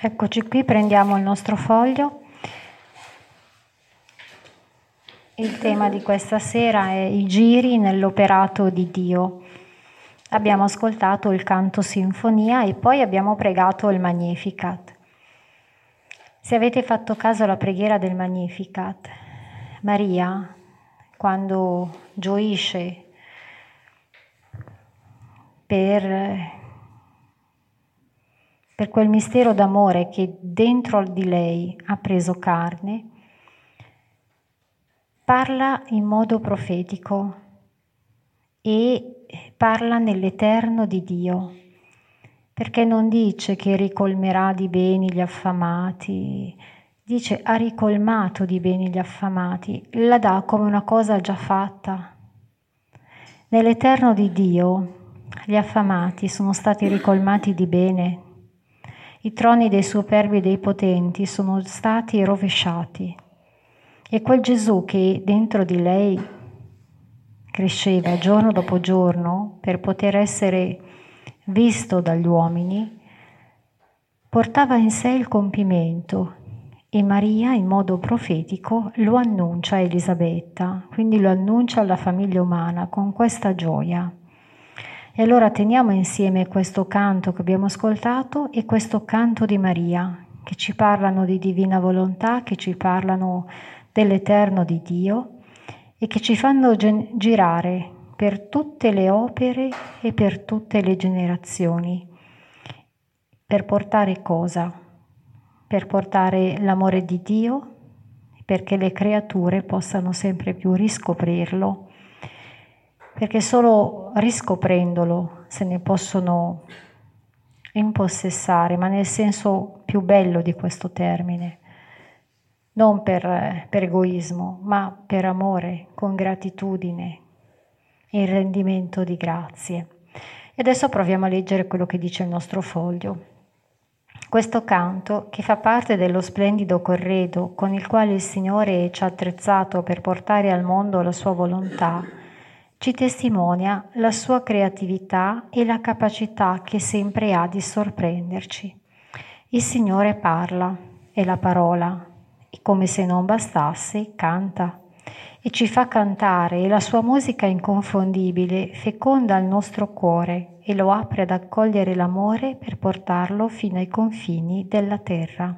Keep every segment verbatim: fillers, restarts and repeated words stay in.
Eccoci qui, prendiamo il nostro foglio. Il tema di questa sera è i giri nell'operato di Dio. Abbiamo ascoltato il canto sinfonia e poi abbiamo pregato il Magnificat. Se avete fatto caso alla preghiera del Magnificat, Maria, quando gioisce per... per quel mistero d'amore che dentro di lei ha preso carne, parla in modo profetico e parla nell'eterno di Dio, perché non dice che ricolmerà di beni gli affamati, dice ha ricolmato di beni gli affamati, la dà come una cosa già fatta. Nell'eterno di Dio gli affamati sono stati ricolmati di bene. I troni dei superbi e dei potenti sono stati rovesciati e quel Gesù che dentro di lei cresceva giorno dopo giorno per poter essere visto dagli uomini, portava in sé il compimento e Maria in modo profetico lo annuncia a Elisabetta, quindi lo annuncia alla famiglia umana con questa gioia. E allora teniamo insieme questo canto che abbiamo ascoltato e questo canto di Maria, che ci parlano di divina volontà, che ci parlano dell'eterno di Dio e che ci fanno gen- girare per tutte le opere e per tutte le generazioni. Per portare cosa? Per portare l'amore di Dio, perché le creature possano sempre più riscoprirlo, perché solo riscoprendolo se ne possono impossessare, ma nel senso più bello di questo termine, non per, per egoismo, ma per amore, con gratitudine, in rendimento di grazie. E adesso proviamo a leggere quello che dice il nostro foglio. Questo canto, che fa parte dello splendido corredo con il quale il Signore ci ha attrezzato per portare al mondo la sua volontà, ci testimonia la sua creatività e la capacità che sempre ha di sorprenderci. Il Signore parla, è la parola, e come se non bastasse, canta, e ci fa cantare, e la sua musica inconfondibile feconda il nostro cuore e lo apre ad accogliere l'amore per portarlo fino ai confini della terra.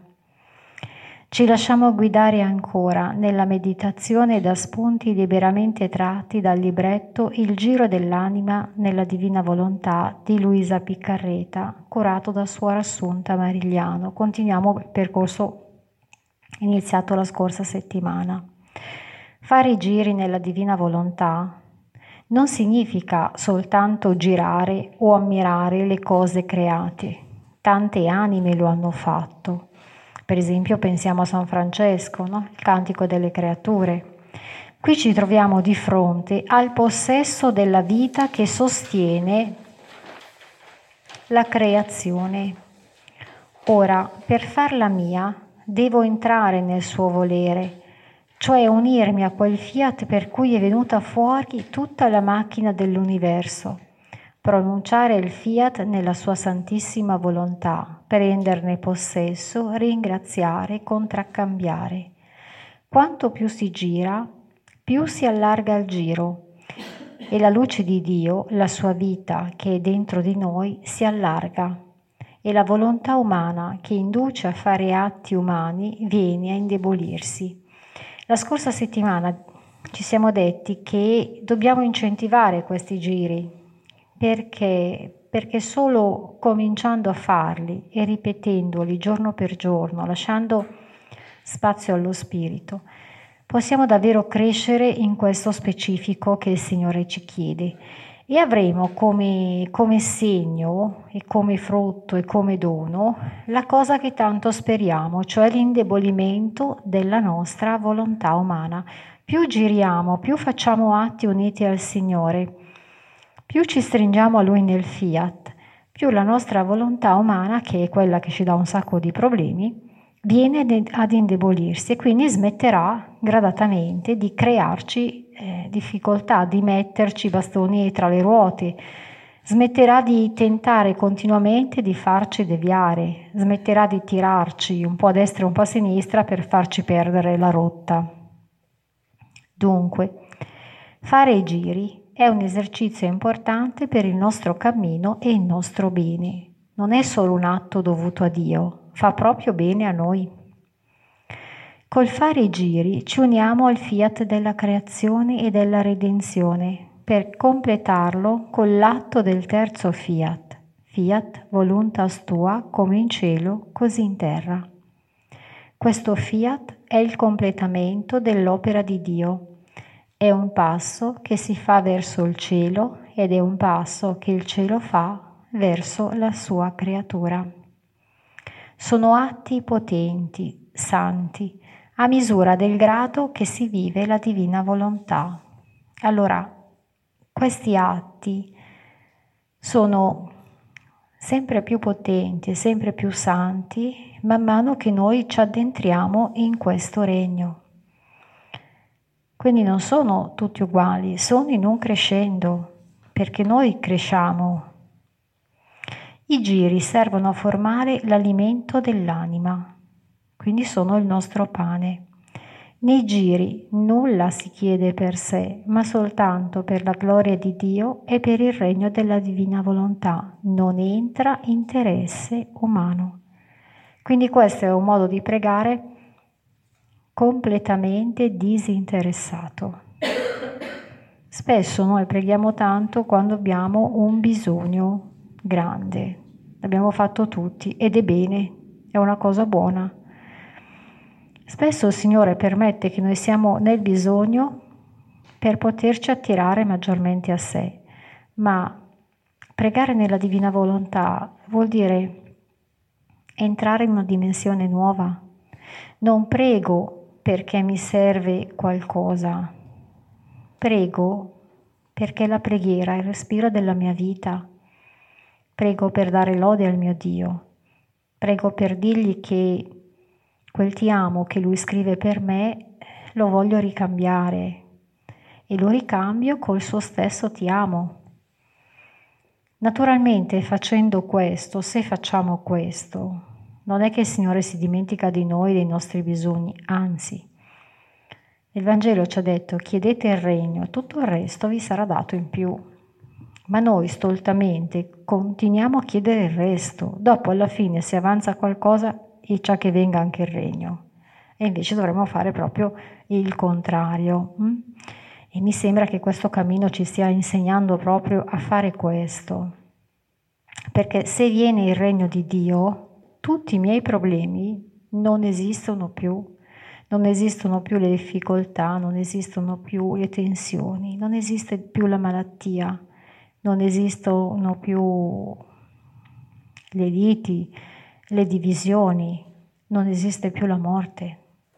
Ci lasciamo guidare ancora nella meditazione da spunti liberamente tratti dal libretto Il giro dell'anima nella divina volontà di Luisa Piccarreta, curato da Suor Assunta Marigliano. Continuiamo il percorso iniziato la scorsa settimana. Fare i giri nella divina volontà non significa soltanto girare o ammirare le cose create. Tante anime lo hanno fatto. Per esempio pensiamo a San Francesco, no? Il Cantico delle Creature. Qui ci troviamo di fronte al possesso della vita che sostiene la creazione. Ora, per farla mia, devo entrare nel suo volere, cioè unirmi a quel fiat per cui è venuta fuori tutta la macchina dell'universo, pronunciare il fiat nella sua santissima volontà, prenderne possesso, ringraziare, contraccambiare. Quanto più si gira, più si allarga il giro e la luce di Dio, la sua vita che è dentro di noi, si allarga e la volontà umana che induce a fare atti umani viene a indebolirsi. La scorsa settimana ci siamo detti che dobbiamo incentivare questi giri perché, perché solo cominciando a farli e ripetendoli giorno per giorno, lasciando spazio allo spirito, possiamo davvero crescere in questo specifico che il Signore ci chiede e avremo come, come segno e come frutto e come dono la cosa che tanto speriamo, cioè l'indebolimento della nostra volontà umana. Più giriamo, più facciamo atti uniti al Signore, più ci stringiamo a Lui nel fiat, più la nostra volontà umana, che è quella che ci dà un sacco di problemi, viene ad indebolirsi e quindi smetterà gradatamente di crearci eh, difficoltà, di metterci bastoni tra le ruote, Smetterà di tentare continuamente di farci deviare, smetterà di tirarci un po' a destra e un po' a sinistra per farci perdere la rotta. Dunque, fare i giri è un esercizio importante per il nostro cammino e il nostro bene. Non è solo un atto dovuto a Dio, fa proprio bene a noi. Col fare i giri ci uniamo al fiat della creazione e della redenzione per completarlo con l'atto del terzo fiat, fiat voluntas tua come in cielo così in terra. Questo fiat è il completamento dell'opera di Dio, è un passo che si fa verso il cielo ed è un passo che il cielo fa verso la sua creatura. Sono atti potenti, santi, a misura del grado che si vive la divina volontà. Allora, questi atti sono sempre più potenti e sempre più santi man mano che noi ci addentriamo in questo regno. Quindi non sono tutti uguali, sono in un crescendo, perché noi cresciamo. I giri servono a formare l'alimento dell'anima, quindi sono il nostro pane. Nei giri nulla si chiede per sé, ma soltanto per la gloria di Dio e per il regno della divina volontà. Non entra interesse umano. Quindi questo è un modo di pregare completamente disinteressato. Spesso noi preghiamo tanto quando abbiamo un bisogno grande. L'abbiamo fatto tutti ed è bene, è una cosa buona. Spesso il Signore permette che noi siamo nel bisogno per poterci attirare maggiormente a sé, ma pregare nella divina volontà vuol dire entrare in una dimensione nuova. Non prego perché mi serve qualcosa, prego perché la preghiera è il respiro della mia vita, prego per dare lode al mio Dio, prego per dirgli che quel ti amo che lui scrive per me lo voglio ricambiare e lo ricambio col suo stesso ti amo. Naturalmente facendo questo, se facciamo questo, non è che il Signore si dimentica di noi, dei nostri bisogni, anzi, il Vangelo ci ha detto chiedete il regno, tutto il resto vi sarà dato in più. Ma noi stoltamente continuiamo a chiedere il resto, dopo alla fine se avanza qualcosa e c'è che venga anche il regno. E invece dovremmo fare proprio il contrario. Hm? E mi sembra che questo cammino ci stia insegnando proprio a fare questo. Perché se viene il regno di Dio, tutti i miei problemi non esistono più. Non esistono più le difficoltà, non esistono più le tensioni, non esiste più la malattia, non esistono più le liti, le divisioni, non esiste più la morte.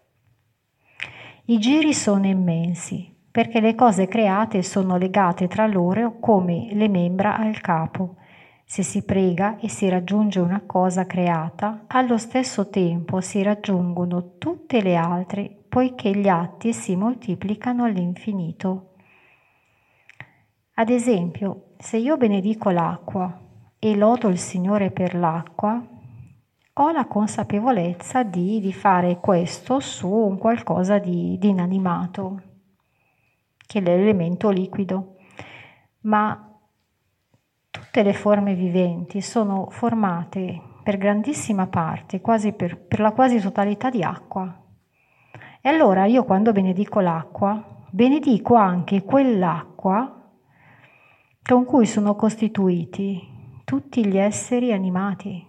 I giri sono immensi, perché le cose create sono legate tra loro come le membra al capo. Se si prega e si raggiunge una cosa creata, allo stesso tempo si raggiungono tutte le altre, poiché gli atti si moltiplicano all'infinito. Ad esempio, se io benedico l'acqua e lodo il Signore per l'acqua, ho la consapevolezza di, di fare questo su un qualcosa di, di inanimato, che è l'elemento liquido, ma tutte le forme viventi sono formate per grandissima parte, quasi per, per la quasi totalità di acqua. E allora io quando benedico l'acqua, benedico anche quell'acqua con cui sono costituiti tutti gli esseri animati.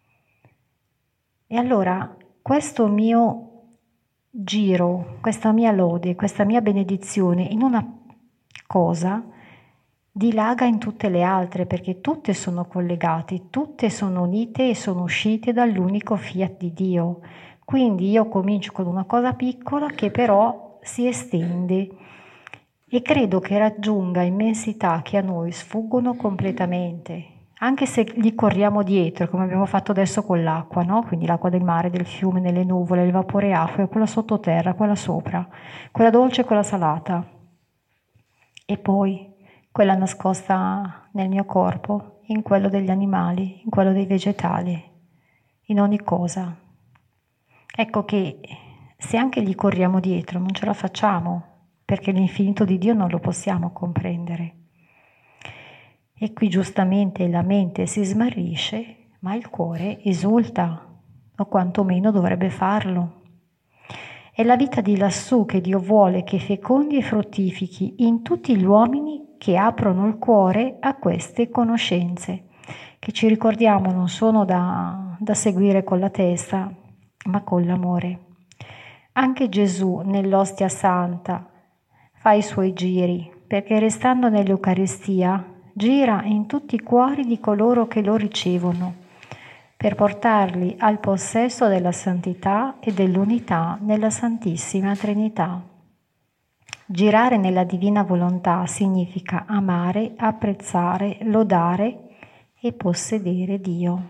E allora questo mio giro, questa mia lode, questa mia benedizione in una cosa dilaga in tutte le altre, perché tutte sono collegate, tutte sono unite e sono uscite dall'unico fiat di Dio. Quindi io comincio con una cosa piccola che però si estende e credo che raggiunga immensità che a noi sfuggono completamente, anche se gli corriamo dietro, come abbiamo fatto adesso con l'acqua, no? Quindi l'acqua del mare, del fiume, nelle nuvole, il vapore acqueo, quella sottoterra, quella sopra, quella dolce e quella salata. E poi quella nascosta nel mio corpo, in quello degli animali, in quello dei vegetali, in ogni cosa. Ecco che se anche gli corriamo dietro non ce la facciamo, perché l'infinito di Dio non lo possiamo comprendere. E qui giustamente la mente si smarrisce, ma il cuore esulta, o quantomeno dovrebbe farlo. È la vita di lassù che Dio vuole che fecondi e fruttifichi in tutti gli uomini che aprono il cuore a queste conoscenze, che ci ricordiamo non sono da, da seguire con la testa, ma con l'amore. Anche Gesù nell'ostia santa fa i suoi giri, perché restando nell'Eucaristia gira in tutti i cuori di coloro che lo ricevono, per portarli al possesso della santità e dell'unità nella Santissima Trinità. Girare nella divina volontà significa amare, apprezzare, lodare e possedere Dio.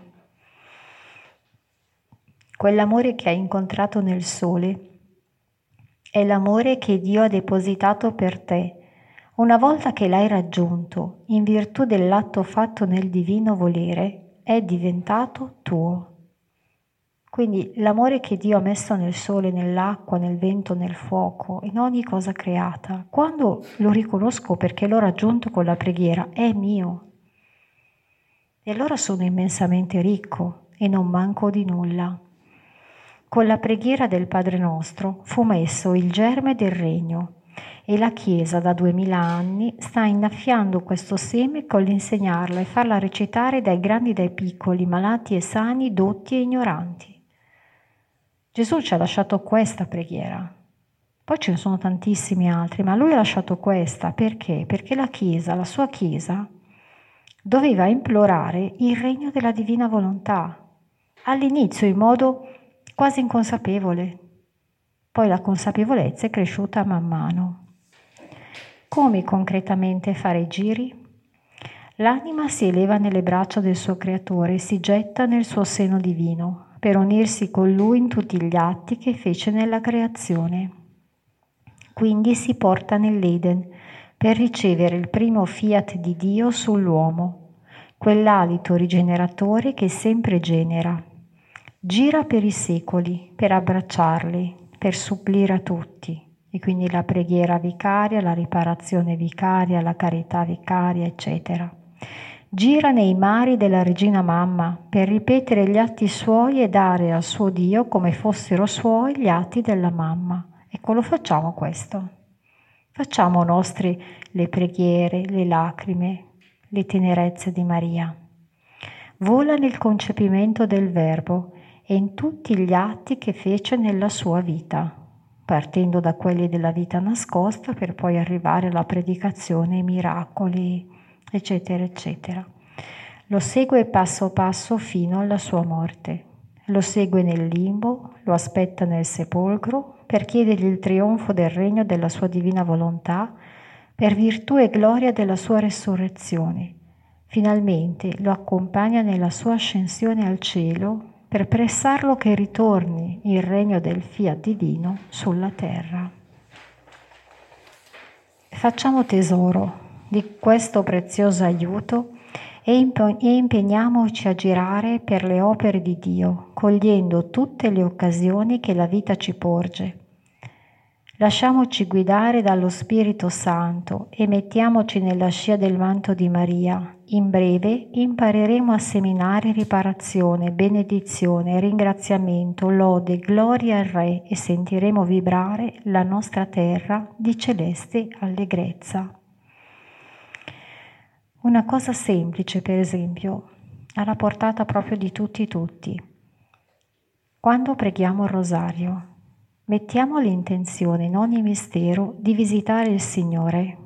Quell'amore che hai incontrato nel sole è l'amore che Dio ha depositato per te. Una volta che l'hai raggiunto, in virtù dell'atto fatto nel divino volere, è diventato tuo. Quindi l'amore che Dio ha messo nel sole, nell'acqua, nel vento, nel fuoco, in ogni cosa creata, quando lo riconosco perché l'ho raggiunto con la preghiera, è mio. E allora sono immensamente ricco e non manco di nulla. Con la preghiera del Padre nostro fu messo il germe del regno e la Chiesa da duemila anni sta innaffiando questo seme con l'insegnarla e farla recitare dai grandi e dai piccoli, malati e sani, dotti e ignoranti. Gesù ci ha lasciato questa preghiera. Poi ce ne sono tantissimi altri, ma lui ha lasciato questa. Perché? Perché la Chiesa, la sua Chiesa, doveva implorare il regno della divina volontà. All'inizio in modo quasi inconsapevole. Poi la consapevolezza è cresciuta man mano. Come concretamente fare i giri? L'anima si eleva nelle braccia del suo creatore e si getta nel suo seno divino per unirsi con lui in tutti gli atti che fece nella creazione. Quindi si porta nell'Eden per ricevere il primo fiat di Dio sull'uomo, quell'alito rigeneratore che sempre genera. Gira per i secoli per abbracciarli, per supplire a tutti. E quindi la preghiera vicaria, la riparazione vicaria, la carità vicaria, eccetera. Gira nei mari della Regina Mamma per ripetere gli atti suoi e dare al suo Dio come fossero suoi gli atti della Mamma. Ecco, lo facciamo questo. Facciamo nostri le preghiere, le lacrime, le tenerezze di Maria. Vola nel concepimento del Verbo e in tutti gli atti che fece nella sua vita, partendo da quelli della vita nascosta per poi arrivare alla predicazione, ai miracoli, eccetera, eccetera. Lo segue passo passo fino alla sua morte. Lo segue nel limbo, lo aspetta nel sepolcro per chiedergli il trionfo del regno della sua divina volontà, per virtù e gloria della sua resurrezione. Finalmente lo accompagna nella sua ascensione al cielo per pressarlo che ritorni il regno del fiat divino sulla terra. Facciamo tesoro di questo prezioso aiuto e impegniamoci a girare per le opere di Dio, cogliendo tutte le occasioni che la vita ci porge. Lasciamoci guidare dallo Spirito Santo e mettiamoci nella scia del manto di Maria. In breve impareremo a seminare riparazione, benedizione, ringraziamento, lode, gloria al Re e sentiremo vibrare la nostra terra di celeste allegrezza. Una cosa semplice, per esempio, alla portata proprio di tutti tutti. Quando preghiamo il rosario, mettiamo l'intenzione in ogni mistero di visitare il Signore,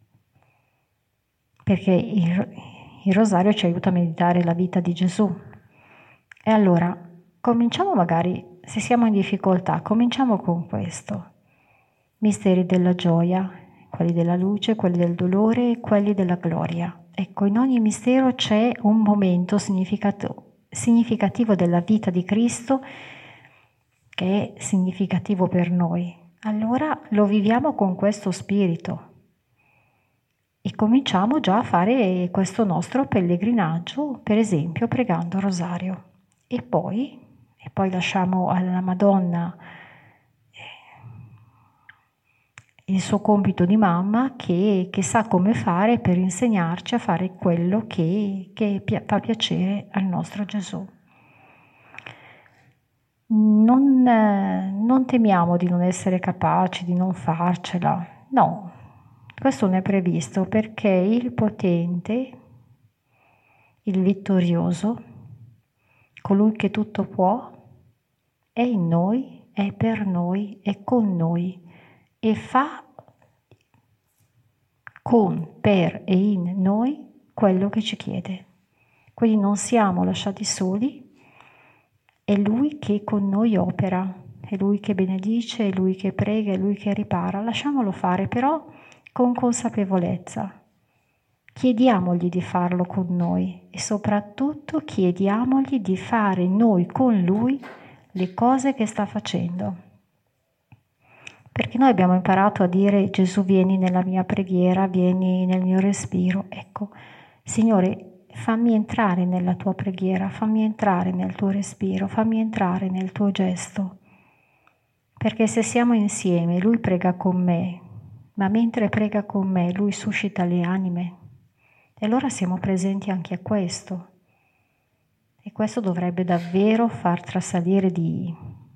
perché il, il rosario ci aiuta a meditare la vita di Gesù. E allora, cominciamo magari, se siamo in difficoltà, cominciamo con questo. Misteri della gioia, quelli della luce, quelli del dolore e quelli della gloria. Ecco, in ogni mistero c'è un momento significativo, significativo della vita di Cristo che è significativo per noi. Allora lo viviamo con questo spirito. e cominciamo già a fare questo nostro pellegrinaggio, per esempio pregando il rosario. E poi, e poi lasciamo alla Madonna il suo compito di mamma che, che sa come fare per insegnarci a fare quello che, che pi- fa piacere al nostro Gesù. Non, eh, non temiamo di non essere capaci, di non farcela, no, questo non è previsto perché il potente, il vittorioso, colui che tutto può, è in noi, è per noi, è con noi e fa con, per e in noi quello che ci chiede. Quindi non siamo lasciati soli, è Lui che con noi opera, è Lui che benedice, è Lui che prega, è Lui che ripara. Lasciamolo fare però con consapevolezza. Chiediamogli di farlo con noi e soprattutto chiediamogli di fare noi con Lui le cose che sta facendo. Perché noi abbiamo imparato a dire Gesù vieni nella mia preghiera, vieni nel mio respiro. Ecco, Signore, fammi entrare nella tua preghiera, fammi entrare nel tuo respiro, fammi entrare nel tuo gesto. Perché se siamo insieme, Lui prega con me, ma mentre prega con me, Lui suscita le anime. E allora siamo presenti anche a questo. E questo dovrebbe davvero far trasalire di,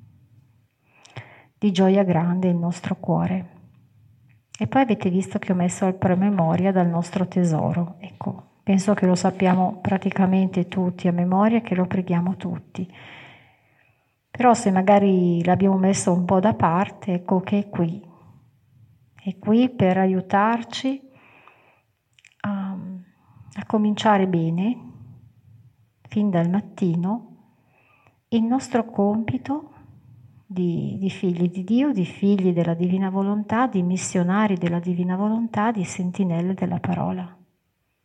di gioia grande il nostro cuore. E poi avete visto che ho messo al promemoria dal nostro tesoro. Ecco, penso che lo sappiamo praticamente tutti a memoria, che lo preghiamo tutti. Però se magari l'abbiamo messo un po' da parte, ecco che è qui. È qui per aiutarci a, a cominciare bene, fin dal mattino, il nostro compito di, di figli di Dio, di figli della Divina Volontà, di missionari della Divina Volontà, di sentinelle della parola.